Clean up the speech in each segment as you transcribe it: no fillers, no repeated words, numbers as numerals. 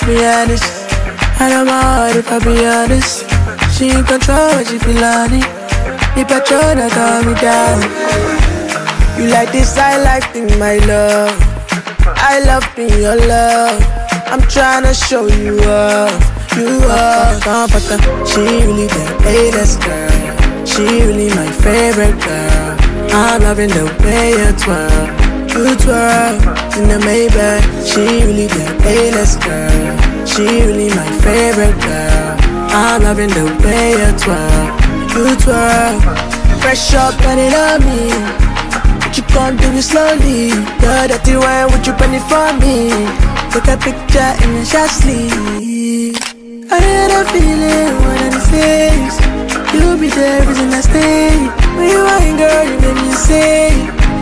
be honest. I know my heart if I be honest. She in control when she feel on it. The petrol that calm me down. You like this, I like thing, my love. I love being your love. I'm tryna show you up. You up. She really the A-list girl. She really my favorite girl. I'm loving the way you twirl. You twirl in the Maybach. She really the A-list girl. She really my favorite girl. I'm loving the way you twirl. You twirl. Fresh up and it on me. But you can't do it slowly. The dirty wine, would you pen it for me? Take a picture in the shot sleeve. I had a feeling when I'm safe. You'll be the reason I stay. When you ain't girl, you make me say,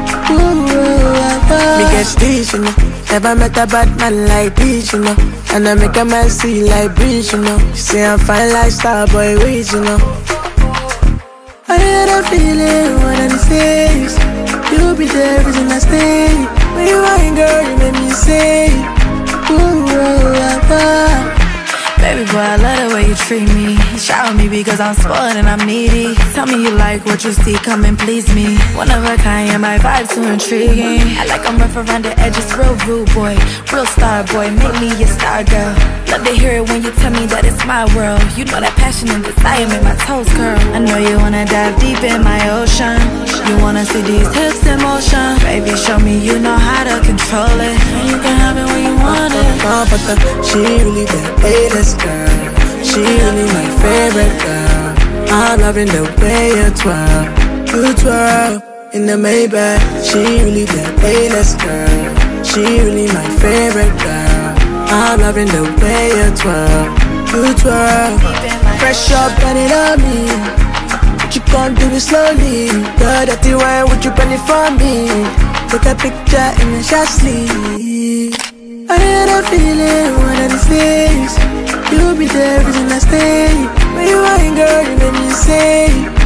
me get stitch, you know. Never met a bad man like this, you know. And I make a man see like breeze, you know. She say I'm fine like Starboy Weeds, you know. I had a feeling when I'm safe. You'll be the reason I stay. When you ain't girl, you make me say, baby boy, I love the way you treat me. Shower me because I'm spoiled and I'm needy. Tell me you like what you see, come and please me. One of a kind, yeah, my vibe too intriguing. I like I'm rough around the edges, real rude boy. Real star boy, make me your star girl. Love to hear it when you tell me that it's my world. You know that passion and desire make my toes curl. I know you wanna dive deep in my ocean. You wanna see these hips in motion. Baby, show me you know how to control it. And you can have it when you want it. She really the A-list girl. She really my favorite girl. I'm loving the way you twirl. You twirl in the Maybach. She really the A-list girl. She really my favorite girl. I'm loving the way you twirl. You twirl. Fresh up and it on me. But you can't do it slowly. The dirty wine, would you pen it for me? Take a picture in the shot sleeve. I had a feeling when I'm safe. You'll be the reason I stay. When you ain't girl, you make me say,